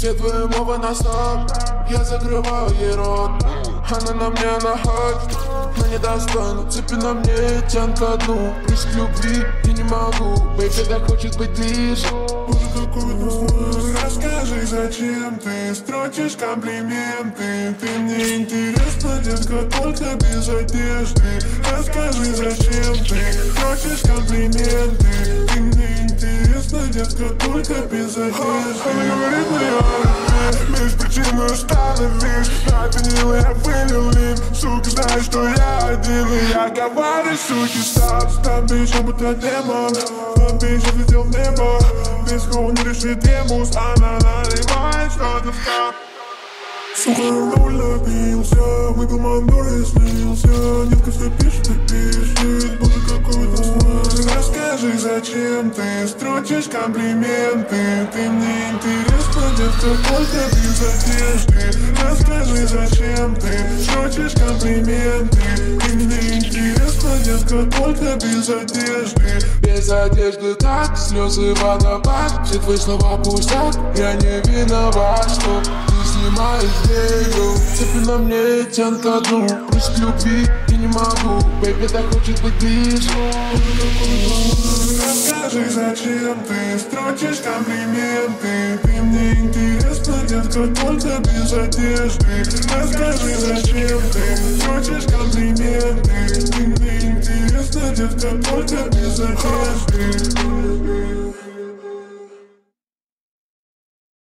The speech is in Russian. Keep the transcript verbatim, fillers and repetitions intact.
Все твои мовы на стоп, я закрываю ей рот. Она на мне находит, но недостойна. Цепи на мне тянут ко дну. Прыжк любви, я не могу. Бэйби так хочет быть ближе. Боже, какой ты. Расскажи, зачем ты строчишь комплименты? Ты мне интересна, детка, только без одежды. Расскажи, зачем ты строчишь комплименты? Ты мне интересна, детка, только без одежды. Она говорит, но я без причины остановись. На винил я вылил лим. Сука, знаешь, что я один. И я говорю, суки, стоп. Стоп, бич, я будто демон. Стоп, бич, я взлетел в небо. Без хоу не решит демус. Она наливает что-то в кап. Сука, нуль напился. Выпил мандор и снился. Детка все пишет и пишет. Боже, какой ты смысл. Расскажи, зачем ты строчишь комплименты? Ты мне интересна, детка, только без одежды. Расскажи, зачем ты строчишь комплименты? Ты мне интересна, детка, только без одежды. Без одежды так, слезы водопад. Все твои слова пустят, я не виноват, что ты снимаешь деньги. Цепи на мне тянут ко дну. Прыжк любви, я не могу. Бэйби так хочет быть ближе. Расскажи, зачем ты строчишь комплименты? Ты мне интересна, детка, только без одежды. Расскажи, зачем ты строчишь комплименты? Ты мне интересна, детка, только без одежды.